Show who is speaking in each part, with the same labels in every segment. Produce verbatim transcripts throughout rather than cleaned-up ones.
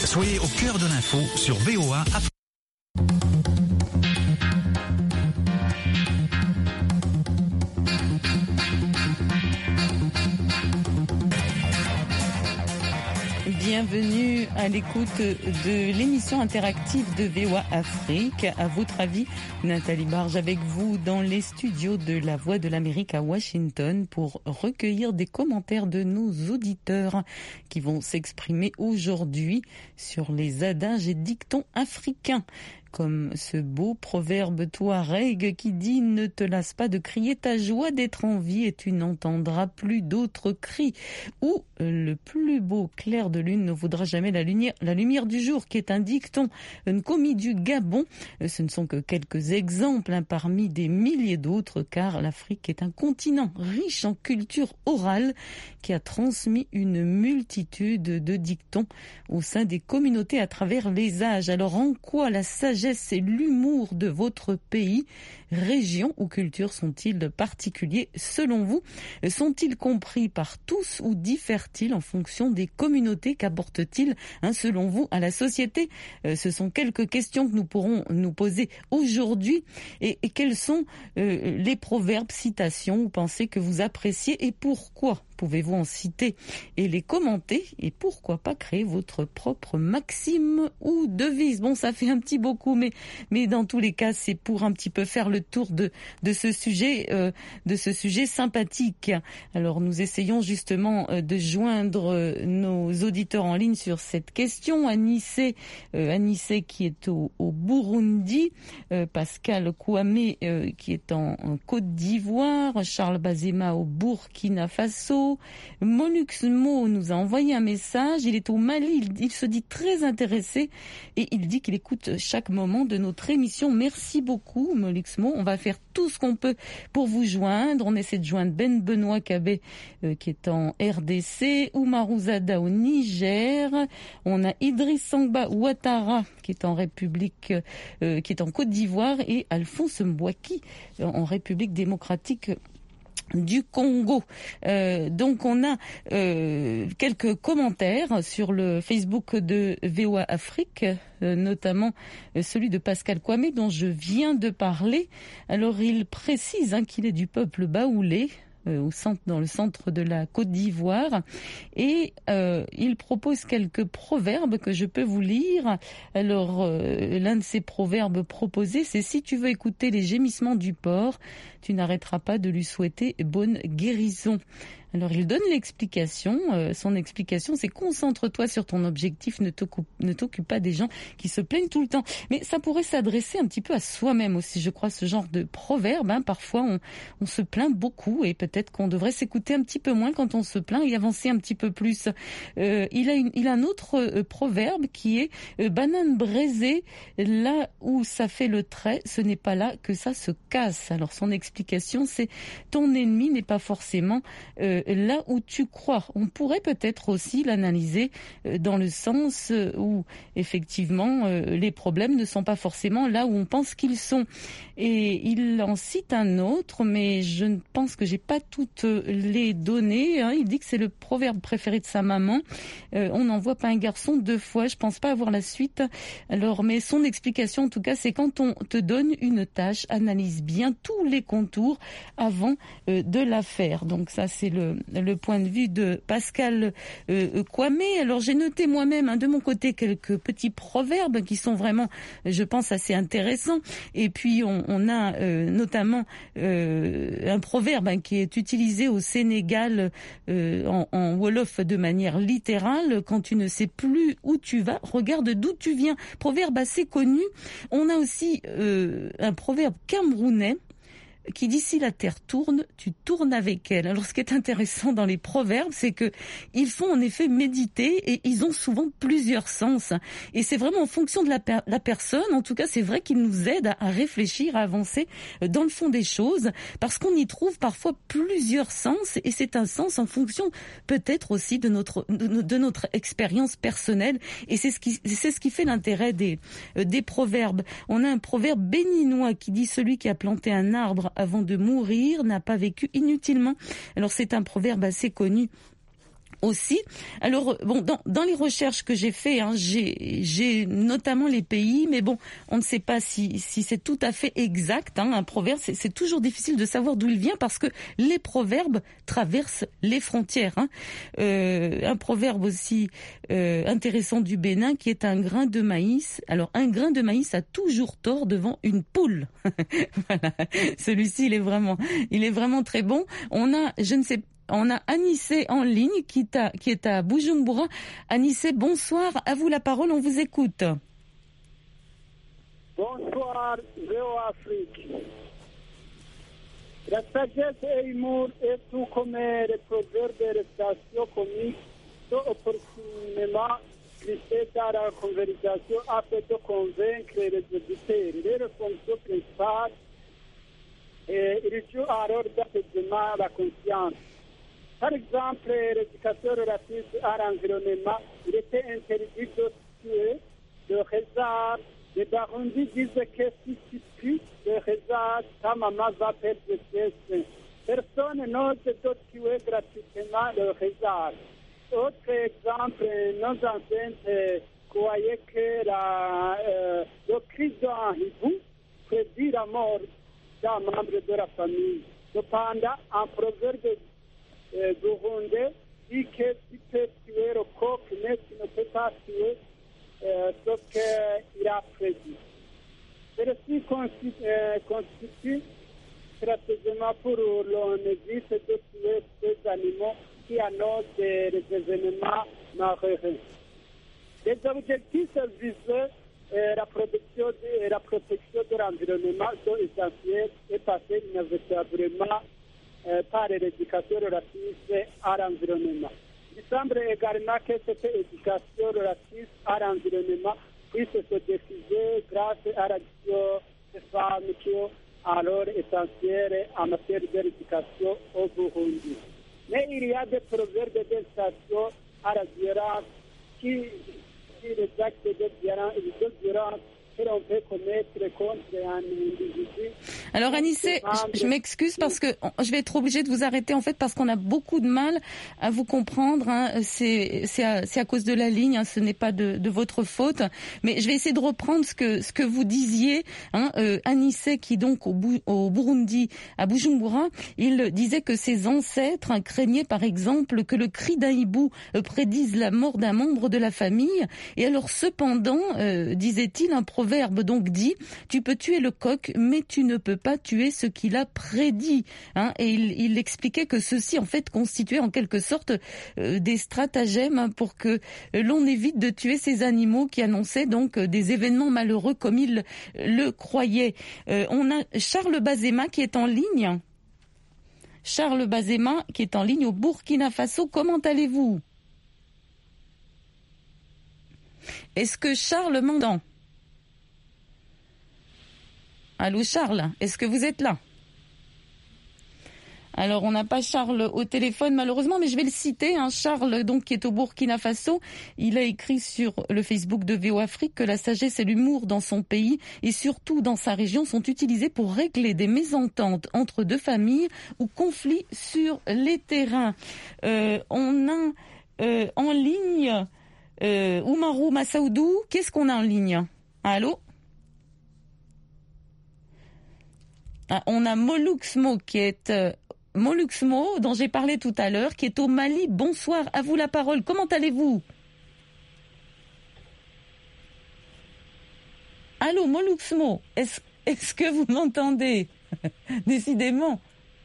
Speaker 1: Soyez au cœur de l'info sur V O A Afrique.
Speaker 2: Bienvenue à l'écoute de l'émission interactive de V O A Afrique. À votre avis, Nathalie Barge avec vous dans les studios de La Voix de l'Amérique à Washington pour recueillir des commentaires de nos auditeurs qui vont s'exprimer aujourd'hui sur les adages et dictons africains. Comme ce beau proverbe touareg qui dit « Ne te lasse pas de crier ta joie d'être en vie et tu n'entendras plus d'autres cris » ou « Le plus beau clair de lune ne vaudra jamais la lumière, la lumière du jour » qui est un dicton commis du Gabon. Ce ne sont que quelques exemples hein, parmi des milliers d'autres car l'Afrique est un continent riche en culture orale qui a transmis une multitude de dictons au sein des communautés à travers les âges. Alors en quoi la sagesse et l'humour de votre pays, région ou culture sont-ils particuliers selon vous? Sont-ils compris par tous ou diffèrent-ils en fonction des communautés? Qu'apportent-ils hein, selon vous à la société? euh, Ce sont quelques questions que nous pourrons nous poser aujourd'hui. Et, et quels sont euh, les proverbes, citations ou pensées que vous appréciez et pourquoi? Pouvez-vous en citer et les commenter? Et pourquoi pas créer votre propre maxime ou devise? Bon, ça fait un petit beaucoup, mais, mais dans tous les cas, c'est pour un petit peu faire le tour de, de ce sujet, euh, de ce sujet sympathique. Alors, nous essayons justement euh, de joindre euh, nos auditeurs en ligne sur cette question. Anissé, euh, Anissé qui est au, au Burundi, euh, Pascal Kouamé euh, qui est en, en Côte d'Ivoire, Charles Bazema au Burkina Faso, Moluxmo nous a envoyé un message, il est au Mali, il, il se dit très intéressé et il dit qu'il écoute chaque moment de notre émission. Merci beaucoup Moluxmo, on va faire tout ce qu'on peut pour vous joindre. On essaie de joindre Ben Benoît Kabé euh, qui est en R D C, Oumarou Zada au Niger, on a Idriss Sangba Ouattara qui est en République, euh, qui est en Côte d'Ivoire et Alphonse Mbouaki euh, en République démocratique du Congo. Euh, donc on a euh, quelques commentaires sur le Facebook de V O A Afrique, euh, notamment euh, celui de Pascal Kouamé dont je viens de parler. Alors il précise hein, qu'il est du peuple baoulé, Euh, au centre, dans le centre de la Côte d'Ivoire, et euh, il propose quelques proverbes que je peux vous lire. Alors, euh, l'un de ces proverbes proposés, c'est « Si tu veux écouter les gémissements du porc, tu n'arrêteras pas de lui souhaiter bonne guérison ». Alors, il donne l'explication. Euh, son explication, c'est « Concentre-toi sur ton objectif, ne t'occupe, ne t'occupe pas des gens qui se plaignent tout le temps ». Mais ça pourrait s'adresser un petit peu à soi-même aussi, je crois, ce genre de proverbe. Hein. Parfois, on, on se plaint beaucoup et peut-être qu'on devrait s'écouter un petit peu moins quand on se plaint et avancer un petit peu plus. Euh, il, a une, il a un autre euh, proverbe qui est euh, « Banane braisée, là où ça fait le trait, ce n'est pas là que ça se casse ». Alors, son explication, c'est « Ton ennemi n'est pas forcément... Euh, là où tu crois ». On pourrait peut-être aussi l'analyser dans le sens où effectivement les problèmes ne sont pas forcément là où on pense qu'ils sont. Et il en cite un autre, mais je pense que j'ai pas toutes les données. Il dit que c'est le proverbe préféré de sa maman. Euh, on n'envoie pas un garçon deux fois. Je pense pas avoir la suite. Alors, mais son explication en tout cas, c'est quand on te donne une tâche, analyse bien tous les contours avant euh, de la faire. Donc ça, c'est le le point de vue de Pascal euh, Kouamé. Alors j'ai noté moi-même hein, de mon côté quelques petits proverbes qui sont vraiment, je pense, assez intéressants. Et puis on, on a euh, notamment euh, un proverbe hein, qui est utilisé au Sénégal euh, en, en Wolof de manière littérale. Quand tu ne sais plus où tu vas, regarde d'où tu viens. Proverbe assez connu. On a aussi euh, un proverbe camerounais qui dit « Si la terre tourne, tu tournes avec elle ». Alors ce qui est intéressant dans les proverbes, c'est que ils font en effet méditer et ils ont souvent plusieurs sens. Et c'est vraiment en fonction de la, per- la personne, en tout cas c'est vrai qu'ils nous aident à, à réfléchir, à avancer dans le fond des choses, parce qu'on y trouve parfois plusieurs sens et c'est un sens en fonction peut-être aussi de notre, de, de notre expérience personnelle. Et c'est ce qui, c'est ce qui fait l'intérêt des, des proverbes. On a un proverbe béninois qui dit « Celui qui a planté un arbre avant de mourir n'a pas vécu inutilement ». Alors c'est un proverbe assez connu aussi. Alors bon, dans, dans les recherches que j'ai fait, hein, j'ai, j'ai notamment les pays, mais bon, on ne sait pas si, si c'est tout à fait exact. Hein, un proverbe, c'est, c'est toujours difficile de savoir d'où il vient parce que les proverbes traversent les frontières. Hein. Euh, un proverbe aussi euh, intéressant du Bénin qui est un grain de maïs. Alors un grain de maïs a toujours tort devant une poule. Voilà. Celui-ci, il est vraiment, il est vraiment très bon. On a, je ne sais pas. On a Anissé en ligne qui est à, qui est à Bujumbura. Anissé, bonsoir. À vous la parole, on vous écoute.
Speaker 3: Bonsoir, V O Afrique. La sagesse et l'humour est tout comme les proverbes de réputation comique sont opportunément glissés dans la conversation afin de convaincre les auditeurs. Leur fonction principale est ils jouent alors d'apaisement la conscience. Par exemple, l'éducation relative à l'environnement, il était interdit de tuer le hasard. Les Barundis disent que si tu tues le hasard, ta maman va perdre ses seins. Personne n'ose de tuer gratuitement le hasard. Autre exemple, nos ancêtres croyaient que la, euh, le cri d'un hibou prédit la mort d'un membre de la famille. Cependant, un proverbe Euh, Burundais dit que tu peux tuer le coq, mais tu ne peux pas tuer euh, ce qu'il a prédit. Ceci constitue, euh, constitue stratégiquement pour l'on évite de tuer ces animaux qui annoncent des, des événements malheureux. Les objectifs visent euh, la, protection de, la protection de l'environnement sont essentiels et passent inévitablement Euh, par l'éducation relative à l'environnement. Il semble également que cette éducation relative à l'environnement puisse se diffuser grâce à l'action des femmes qui sont alors essentielles en matière d'éducation au Burundi. Mais il y a des proverbes de stations à la violence qui, qui les actes de violence, de violence que l'on peut commettre contre un individu.
Speaker 2: Alors Anissé, je, je m'excuse parce que je vais être obligée de vous arrêter en fait parce qu'on a beaucoup de mal à vous comprendre. Hein. C'est, c'est, à, c'est à cause de la ligne, hein. Ce n'est pas de, de votre faute. Mais je vais essayer de reprendre ce que ce que vous disiez. Hein. Euh, Anissé qui donc au, au Burundi, à Bujumbura, il disait que ses ancêtres hein, craignaient par exemple que le cri d'un hibou euh, prédise la mort d'un membre de la famille. Et alors cependant, euh, disait-il, un proverbe donc dit, tu peux tuer le coq, mais tu ne peux pas tuer ce qu'il a prédit. Hein. Et il, il expliquait que ceci, en fait, constituait en quelque sorte euh, des stratagèmes hein, pour que euh, l'on évite de tuer ces animaux qui annonçaient donc euh, des événements malheureux comme il le croyait. Euh, on a Charles Bazema qui est en ligne. Charles Bazema qui est en ligne au Burkina Faso. Comment allez-vous ? Est-ce que Charles m'entend ? Allô Charles, est-ce que vous êtes là ? Alors on n'a pas Charles au téléphone malheureusement, mais je vais le citer. Hein. Charles, donc qui est au Burkina Faso, il a écrit sur le Facebook de V O Afrique que la sagesse et l'humour dans son pays et surtout dans sa région sont utilisés pour régler des mésententes entre deux familles ou conflits sur les terrains. Euh, on a euh, en ligne euh, Oumarou Massaoudou. Qu'est-ce qu'on a en ligne ? Allô ? Ah, on a Moluxmo qui est euh, Moluxmo dont j'ai parlé tout à l'heure, qui est au Mali. Bonsoir, à vous la parole. Comment allez-vous ? Allô Moluxmo, est-ce, est-ce que vous m'entendez ? Décidément.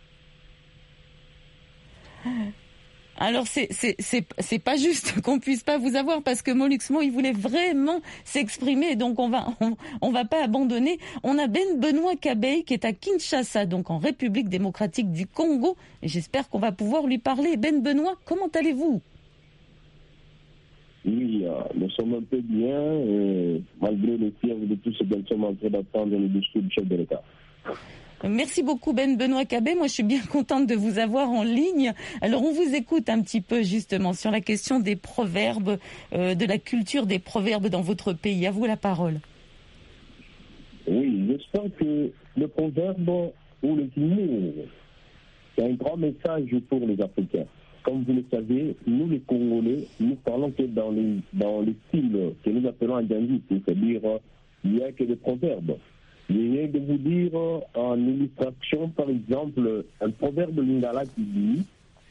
Speaker 2: Alors c'est c'est c'est c'est pas juste qu'on puisse pas vous avoir parce que Moluxmo il voulait vraiment s'exprimer, donc on va on, on va pas abandonner. On a Ben Benoît Kabey qui est à Kinshasa, donc en République démocratique du Congo, et j'espère qu'on va pouvoir lui parler. Ben Benoît, comment allez-vous ?
Speaker 4: Oui, euh, nous sommes un peu bien, euh, malgré le fièvre de tout ce que nous sommes en train d'attendre le discours du chef de l'État.
Speaker 2: Merci beaucoup Ben Benoît Kabey. Moi, je suis bien contente de vous avoir en ligne. Alors, on vous écoute un petit peu justement sur la question des proverbes, euh, de la culture des proverbes dans votre pays. À vous la parole.
Speaker 4: Oui, j'espère que le proverbe ou le humour, c'est un grand message pour les Africains. comme vous le savez, nous les Congolais, nous parlons que dans les, dans les styles que nous appelons andjandis, c'est-à-dire il n'y a que des proverbes. Il y a de vous dire en illustration, par exemple, un proverbe lingala qui dit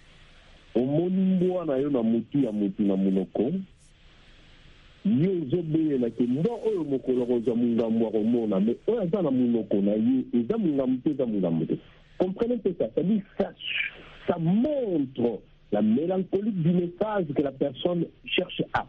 Speaker 4: Omonimbo na yo na mutu ya mutu na monoko yo zobelela ke ndo oyo mokolo kozwa mungambo ya komona mais oyo aza na monoko na ye eza mungambo te eza mungambo te. Comprenez que ça, ça dit ça, ça montre la mélancolie du message que la personne cherche à,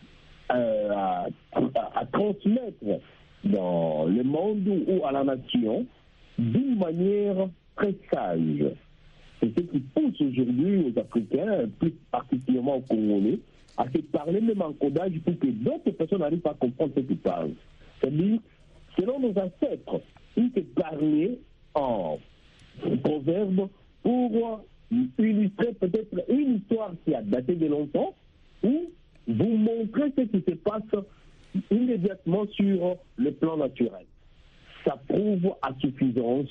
Speaker 4: euh, à, à, à transmettre dans le monde ou à la nation d'une manière très sage. C'est ce qui pousse aujourd'hui aux Africains, plus particulièrement aux Congolais, à se parler même en codage pour que d'autres personnes n'arrivent pas à comprendre ce qu'ils parlent. C'est-à-dire, selon nos ancêtres, ils se parlaient en proverbe pour illustrer peut-être une histoire qui a daté de longtemps ou vous montrer ce qui se passe immédiatement sur le plan naturel. Ça prouve à suffisance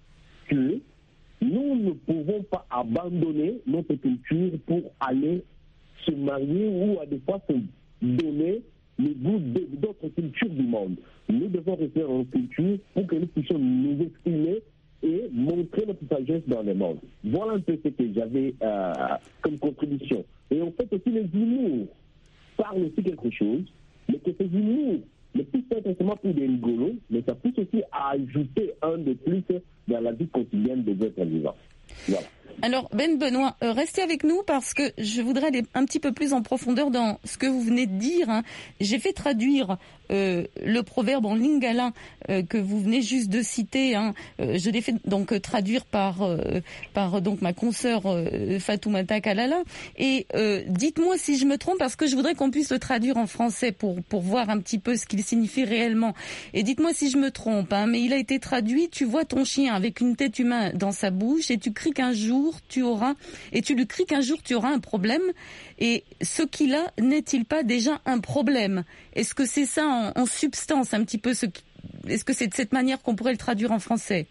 Speaker 4: que nous ne pouvons pas abandonner notre culture pour aller se marier ou à des fois se donner le goût d'autres cultures du monde. Nous devons rester en culture pour que nous puissions nous exprimer et montrer notre sagesse dans le monde. Voilà un peu ce que j'avais euh, comme contribution. Et en fait aussi les humours parlent aussi quelque chose, mais que ces humours ne puissent pas être seulement pour des rigolos, mais ça puisse aussi ajouter un de plus dans la vie quotidienne des êtres vivants. Voilà.
Speaker 2: Alors Ben Benoît, euh, restez avec nous parce que je voudrais aller un petit peu plus en profondeur dans ce que vous venez de dire. Hein. J'ai fait traduire euh, le proverbe en lingala euh, que vous venez juste de citer. Hein. Euh, je l'ai fait donc euh, traduire par euh, par donc ma consoeur euh, Fatoumata Kalala. Et euh, dites-moi si je me trompe parce que je voudrais qu'on puisse le traduire en français pour pour voir un petit peu ce qu'il signifie réellement. Et dites-moi si je me trompe. Hein, mais il a été traduit. Tu vois ton chien avec une tête humaine dans sa bouche et tu cries qu'un jour tu auras, et tu lui cries qu'un jour tu auras un problème, et ce qu'il a n'est-il pas déjà un problème? Est-ce que c'est ça en, en substance un petit peu ce qui, est-ce que c'est de cette manière qu'on pourrait le traduire en français?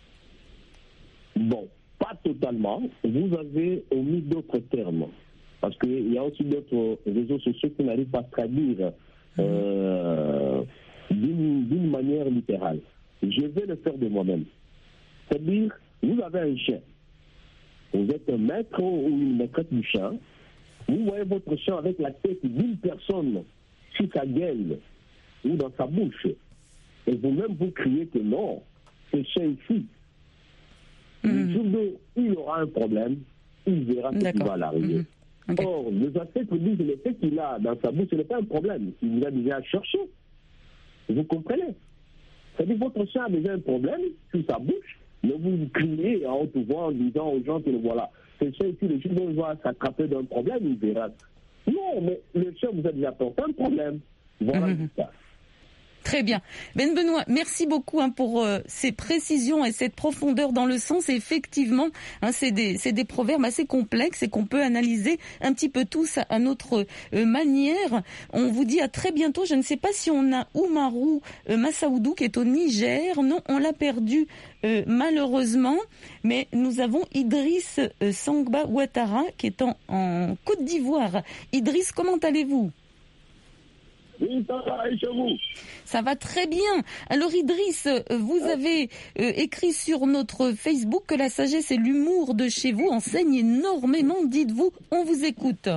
Speaker 4: Bon, pas totalement. Vous avez omis d'autres termes, parce qu'il y a aussi d'autres réseaux sociaux qui n'arrivent pas à traduire euh, d'une, d'une manière littérale. Je vais le faire de moi-même. C'est-à-dire, vous avez un chien. Vous êtes un maître ou une maîtresse du chien. Vous voyez votre chien avec la tête d'une personne sur sa gueule ou dans sa bouche. Et vous-même, vous criez que non, ce chien ici, mmh. le jour où il aura un problème, il verra ce qui va l'arriver. Mmh. Okay. Or, les ancêtres disent que le fait qu'il a dans sa bouche, ce n'est pas un problème. Il vous a déjà cherché. Vous comprenez? C'est-à-dire que votre chien a déjà un problème sur sa bouche. Mais vous criez en haute voix en disant aux gens que voilà, ce chien ici, le jour où il va s'attraper d'un problème, il verra. Non, mais le chien vous a déjà apporté un problème. Voilà mmh. ça.
Speaker 2: Très bien. Ben Benoît, merci beaucoup hein, pour euh, ces précisions et cette profondeur dans le sens. Et effectivement, hein, c'est des, c'est des proverbes assez complexes et qu'on peut analyser un petit peu tous à, à notre euh, manière. On vous dit à très bientôt. Je ne sais pas si on a Oumarou euh, Massaoudou qui est au Niger. Non, on l'a perdu euh, malheureusement. Mais nous avons Idriss euh, Sangba Ouattara qui est en, en Côte d'Ivoire. Idriss, comment allez-vous ?
Speaker 4: Oui, ça va, et chez vous?
Speaker 2: Ça va très bien. Alors Idriss, vous avez euh, écrit sur notre Facebook que la sagesse et l'humour de chez vous enseignent énormément. Dites-vous, on vous écoute.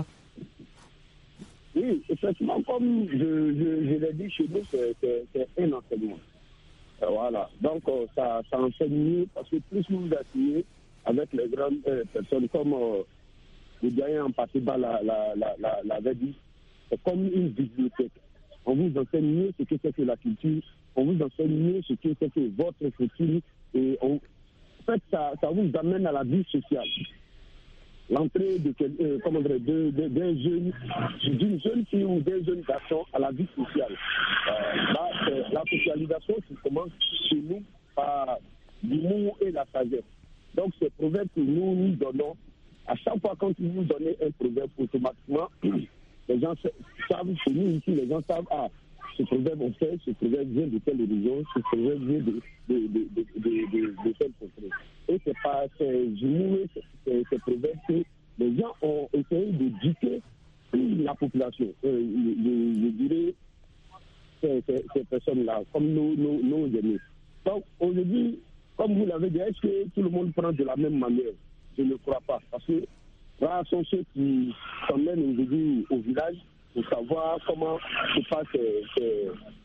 Speaker 3: Oui, effectivement, comme je, je, je l'ai dit chez nous, c'est, c'est, c'est un enseignement. Euh, voilà. Donc, euh, ça, ça enseigne mieux parce que plus vous vous asseyez avec les grandes euh, personnes, comme euh, le gagnant en partie bas l'avait la, la, la, la dit, c'est comme une bibliothèque. On vous enseigne mieux ce que c'est que la culture, on vous enseigne mieux ce que c'est que votre culture, et on, en fait, ça, ça vous amène à la vie sociale. L'entrée de, euh, comment dire, de, de, d'un jeune, d'une jeune fille ou d'un jeune garçon à la vie sociale. Euh, là, c'est la socialisation qui commence chez nous par l'humour et la sagesse. Donc, ces proverbes que nous nous donnons, à chaque fois quand vous nous donnez un proverbe, automatiquement, les gens savent, chez nous ici, les gens savent, ah, ce proverbe on fait, ce proverbe vient de telle religion, ce proverbe vient de, de, de, de, de, de, de telle contrée. Et c'est pas ces humours, ces, ces proverbes que
Speaker 4: les gens ont essayé d'éduquer la population. Euh, je, je, je dirais ces, ces, ces personnes-là, comme nos, nos, nos amis. Donc aujourd'hui, comme vous l'avez dit, est-ce que tout le monde prend de la même manière? Je ne crois pas. Parce que là, sont ceux qui s'emmènent aujourd'hui au village pour savoir comment se passe ce,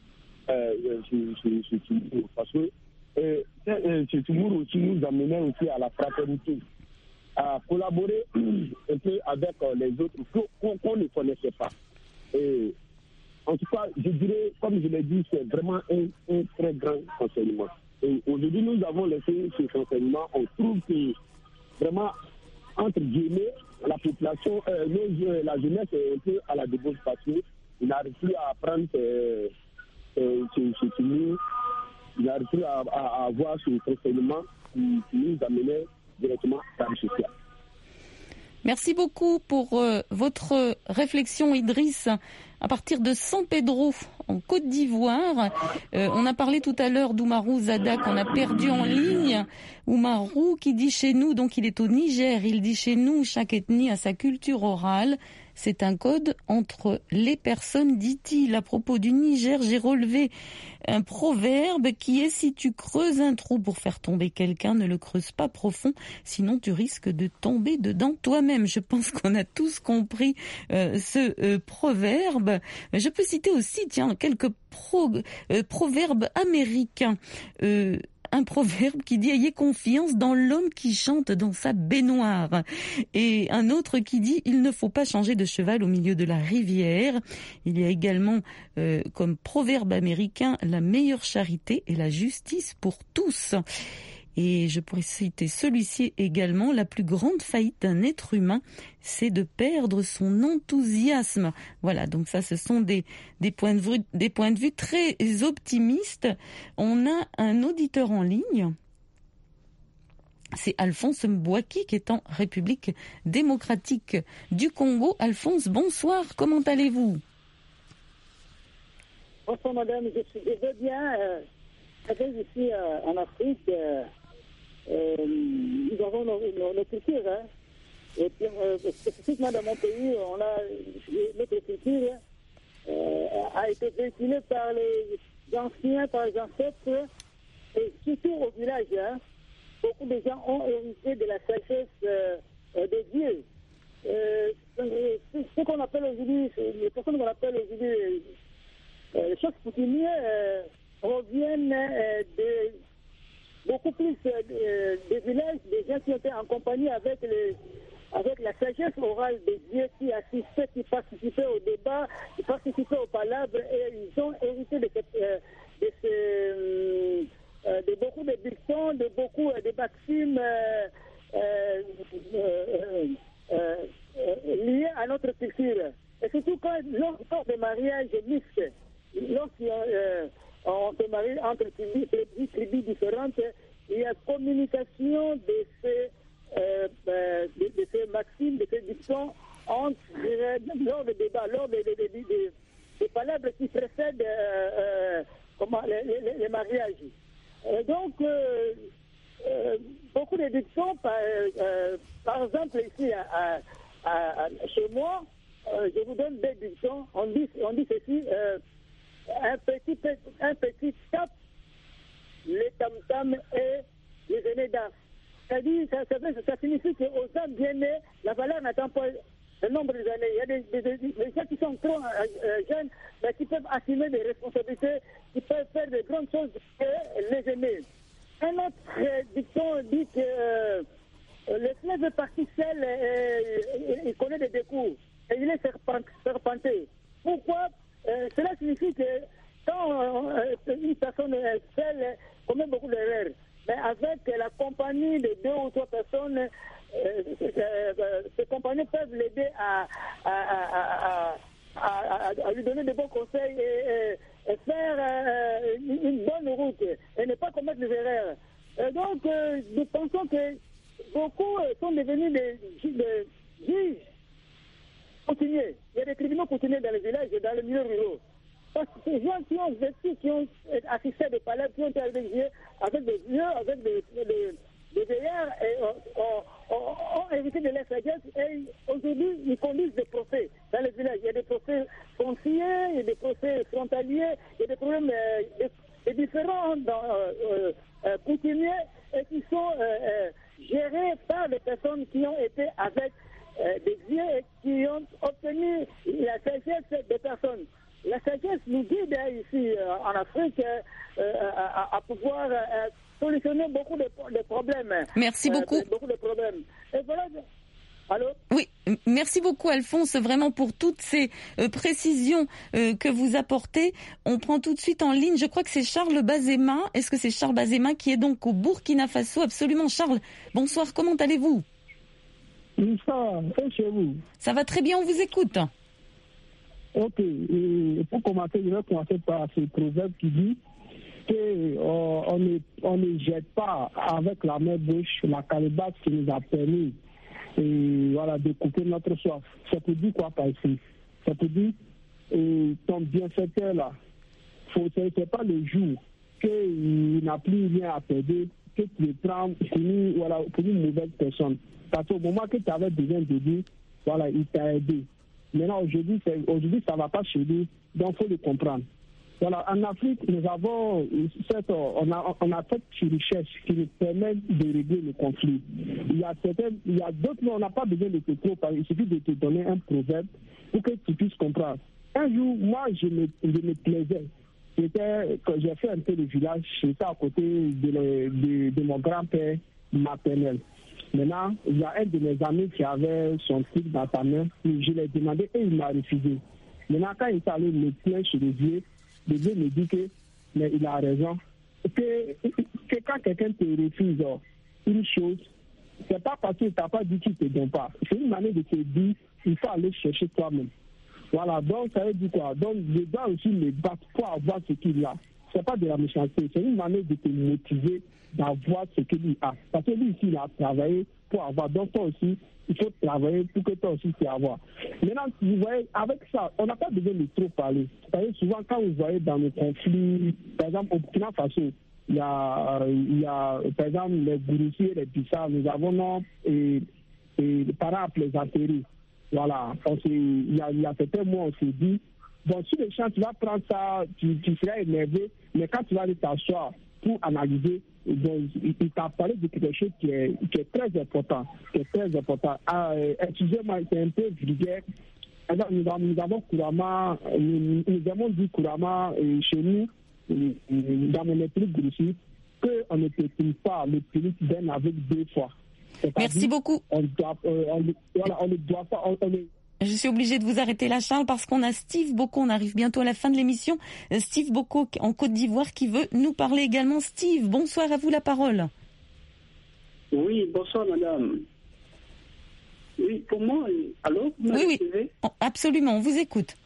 Speaker 4: euh, ce, ce, ce Timour. Parce que euh, ce Timour aussi nous amenait aussi à la fraternité, à collaborer un peu avec les autres qu'on, qu'on ne connaissait pas. Et en tout cas, je dirais, comme je l'ai dit, c'est vraiment un, un très grand enseignement. Et aujourd'hui, nous avons laissé ce enseignement. On trouve que vraiment, entre guillemets, la population, euh, nos, la jeunesse est un peu à la débauche parce qu'il n'arrive plus à apprendre ce, ce, ce, ce nous, il n'arrive plus à, à, à avoir ce enseignement qui, qui nous amenait directement dans le social.
Speaker 2: Merci beaucoup pour euh, votre réflexion, Idriss. À partir de San Pedro, en Côte d'Ivoire, euh, on a parlé tout à l'heure d'Oumarou Zada qu'on a perdu en ligne. Oumarou qui dit chez nous, donc il est au Niger, il dit chez nous, chaque ethnie a sa culture orale. C'est un code entre les personnes, dit-il. À propos du Niger, j'ai relevé un proverbe qui est « Si tu creuses un trou pour faire tomber quelqu'un, ne le creuse pas profond, sinon tu risques de tomber dedans toi-même ». Je pense qu'on a tous compris euh, ce euh, proverbe. Je peux citer aussi, tiens, quelques pro, euh, proverbes américains. Euh, Un proverbe qui dit « Ayez confiance dans l'homme qui chante dans sa baignoire ». Et un autre qui dit « Il ne faut pas changer de cheval au milieu de la rivière ». Il y a également euh, comme proverbe américain « La meilleure charité est la justice pour tous ». Et je pourrais citer celui-ci également, la plus grande faillite d'un être humain, c'est de perdre son enthousiasme. Voilà, donc ça, ce sont des, des, points de vue, des points de vue très optimistes. On a un auditeur en ligne. C'est Alphonse Mbouaki qui est en République démocratique du Congo. Alphonse, bonsoir, comment allez-vous?
Speaker 3: Bonsoir madame, je, suis, je vais bien. Euh, ici euh, en Afrique, euh, euh, nous avons nos, nos, nos cultures. Hein. Et puis, euh, spécifiquement dans mon pays, on a notre culture euh, a été véhiculée par les anciens, par les ancêtres, et surtout au village. Hein. Beaucoup de gens ont hérité de la sagesse euh, des dieux. Euh, ce qu'on appelle aujourd'hui, les personnes qu'on appelle aujourd'hui euh, les chefs coutumiers euh, reviennent euh, de beaucoup plus euh, des villages, des gens qui étaient en compagnie avec les avec la sagesse orale des dieux, qui assistaient, qui participaient au débat, qui participaient aux palabres, et ils ont hérité de, cette, euh, de, ce, euh, de beaucoup de dictons, de beaucoup de maximes euh, euh, euh, euh, euh, liées à notre culture. Et surtout quand lors des mariages mixtes, lorsqu'on euh, se marie entre tribus, tribus différentes, il y a communication de ces Euh, euh, de, de ces maximes, de ces dictions entre, euh, lors des débats, lors des, des, des, des, des palabres qui précèdent euh, euh, comment, les, les, les mariages. Euh, donc, euh, euh, beaucoup de dictions, par, euh, par exemple, ici à, à, à, chez moi, euh, je vous donne des dictions. On dit, on dit ceci euh, un petit, un petit tape, les tam-tam et les aînés dansent. C'est-à-dire, ça, ça, ça signifie qu'aux hommes bien nés, la valeur n'attend pas le nombre d'années. Il y a des, des, des, des gens qui sont trop euh, jeunes, mais qui peuvent assumer des responsabilités, qui peuvent faire de grandes choses que les aînés. Un autre euh, dicton dit que euh, le fleuve particelle, euh, il connaît des découps, et il est serpent, serpenté. Pourquoi euh, Cela signifie que quand euh, une personne seule commet beaucoup d'erreurs, mais avec la compagnie de deux ou trois personnes, euh, euh, ces compagnies peuvent l'aider à, à, à, à, à, à lui donner de bons conseils et, et faire euh, une bonne route et ne pas commettre des erreurs. Et donc, euh, nous pensons que beaucoup sont devenus des, des juges coutumiers. Il y a des tribunaux coutumiers dans les villages et dans les milieux ruraux. Parce que ces gens qui ont vécu, qui ont assisté à des palais, qui ont été avec des vieux, avec des vieux, avec des, des, des veillards, et on, ont, ont hérité de la sagesse et aujourd'hui, ils conduisent des procès dans les villages. Il y a des procès fonciers, il y a des procès frontaliers, il y a des problèmes euh, des différents dans, euh, euh, coutumiers et qui sont euh, euh, gérés par des personnes qui ont été avec euh, des vieux et qui ont obtenu la sagesse des personnes. La sagesse nous guide hein, ici euh, en Afrique euh, à, à pouvoir euh, solutionner beaucoup de, de problèmes.
Speaker 2: Merci beaucoup.
Speaker 3: Euh, beaucoup de problèmes. Et voilà. Allô ?
Speaker 2: Oui, merci beaucoup Alphonse, vraiment pour toutes ces euh, précisions euh, que vous apportez. On prend tout de suite en ligne, je crois que c'est Charles Bazema. Est-ce que c'est Charles Bazema qui est donc au Burkina Faso ? Absolument Charles. Bonsoir, comment allez-vous ?
Speaker 5: Oui, ça va, et chez vous ? Ça
Speaker 2: va très bien, on vous écoute.
Speaker 5: Ok, et pour commencer, je vais commencer par ce proverbe qui dit qu'on euh, ne, on ne jette pas avec la main gauche la calebasse qui nous a permis et, voilà, de couper notre soif. Ça peut dire quoi par ici ? Ça peut dire et ton bienfaiteur là, ce n'est pas le jour qu'il n'a plus rien à t'aider, que tu le prends pour une, voilà, pour une mauvaise personne. Parce qu'au moment que tu avais besoin de lui, voilà, il t'a aidé. Maintenant, aujourd'hui, aujourd'hui ça ne va pas chez lui, donc il faut le comprendre. Voilà, en Afrique, nous avons cette, on a, on a cette richesse qui nous permet de régler le conflit. Il y a certaines, il y a d'autres, mais on n'a pas besoin de te trop parler. Il suffit de te donner un proverbe pour que tu puisses comprendre. Un jour, moi, je me, je me plaisais. J'étais, quand j'ai fait un peu le village, j'étais à côté de, le, de, de mon grand-père maternel. Maintenant, il y a un de mes amis qui avait son truc dans sa main. Je lui ai demandé et il m'a refusé. Maintenant, quand il est allé me plaindre chez le vieux, le vieux me dit que, mais il a raison, que, que quand quelqu'un te refuse une chose, c'est pas parce qu'il t'a pas dit qu'il ne te donne pas. C'est une manière de te dire, il faut aller chercher toi-même. Voilà, donc ça veut dire quoi? Donc, je dois aussi me battre pour avoir ce qu'il a. C'est pas de la méchanceté, c'est une manière de te motiver d'avoir ce qu'il a. Parce que lui ici, il a travaillé pour avoir. Donc toi aussi, il faut travailler pour que toi aussi tu avoir. Maintenant, vous voyez, avec ça, on n'a pas besoin de trop parler. Parce que souvent, quand vous voyez dans les conflits, par exemple, au Burkina Faso, il y a, il y a, par exemple, les Bourroussis et les Bissau, nous avons non, et, et les parents plaisanteries. Voilà, on il y a, il y a certains mois, on s'est dit, bon, sur le champ, tu vas prendre ça, tu, tu seras énervé, mais quand tu vas aller t'asseoir pour analyser, donc, il, il t'a parlé de quelque chose qui est, qui est très important, qui est très important. Ah, euh, excusez-moi, c'est un peu vulgaire. Alors, nous, nous avons couramment, nous, nous avons dit couramment euh, chez nous, euh, dans mon étude Bourroussi, qu'on ne peut pas le public d'un avec deux fois.
Speaker 2: Merci beaucoup.
Speaker 5: On doit, euh, on, voilà, on ne doit pas... On, on est...
Speaker 2: Je suis obligée de vous arrêter là, Charles, parce qu'on a Steve Boko. On arrive bientôt à la fin de l'émission. Steve Boko, en Côte d'Ivoire, qui veut nous parler également. Steve, bonsoir, à vous la parole.
Speaker 6: Oui, bonsoir, madame. Oui, pour moi, allô, vous
Speaker 2: oui, oui, absolument, on vous écoute.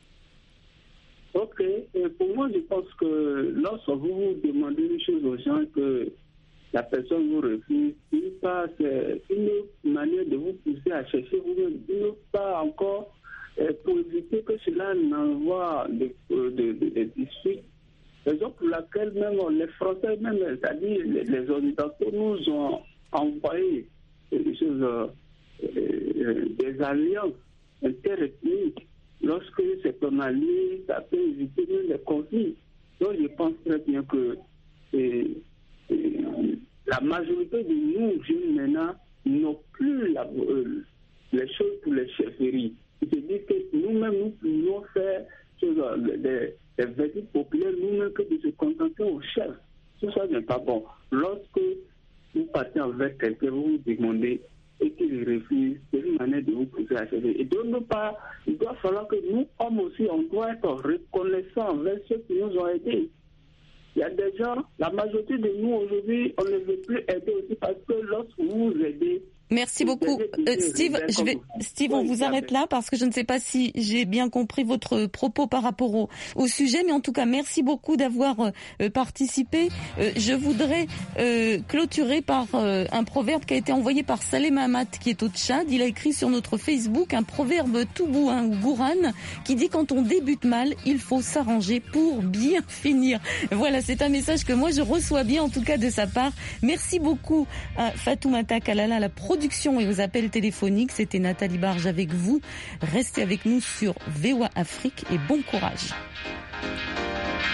Speaker 6: Ok, et pour moi, je pense que lorsque vous demandez une chose aux gens que la personne vous refuse, une part, c'est une manière de vous pousser à chercher vous-même, une part encore euh, pour éviter que cela n'envoie des de, de, de, de disputes. Raison pour laquelle même les Français, même, c'est-à-dire les, les Occidentaux, nous ont envoyé des choses, euh, euh, des alliances interethniques. Lorsque c'est un allié, ça peut éviter même les conflits. Donc je pense très bien que euh, euh, la majorité de nous, jeunes maintenant, n'ont plus la, euh, les choses pour les chefferies. C'est-à-dire que nous-mêmes, nous pouvons faire euh, des, des vertus populaires, nous-mêmes, que de se contenter au chef. Tout ça n'est pas bon. Lorsque vous partez avec quelqu'un, vous vous demandez et qu'il refuse, c'est une manière de vous pousser à chercher. Et d'autre part, il doit falloir que nous, hommes aussi, on doit être reconnaissants envers ceux qui nous ont aidés. Il y a des gens, la majorité de nous aujourd'hui, on ne veut plus aider aussi parce que lorsque vous vous aidez,
Speaker 2: merci beaucoup. Euh, Steve, je vais, Steve, on vous arrête là parce que je ne sais pas si j'ai bien compris votre propos par rapport au, au sujet, mais en tout cas, merci beaucoup d'avoir euh, participé. Euh, je voudrais euh, clôturer par euh, un proverbe qui a été envoyé par Saleh Mahamat, qui est au Tchad. Il a écrit sur notre Facebook un proverbe toubouin ou gourane qui dit quand on débute mal, il faut s'arranger pour bien finir. Voilà, c'est un message que moi je reçois bien, en tout cas de sa part. Merci beaucoup à Fatoumata Kalala, la production production et aux appels téléphoniques. C'était Nathalie Barge avec vous. Restez avec nous sur V O A Afrique et bon courage.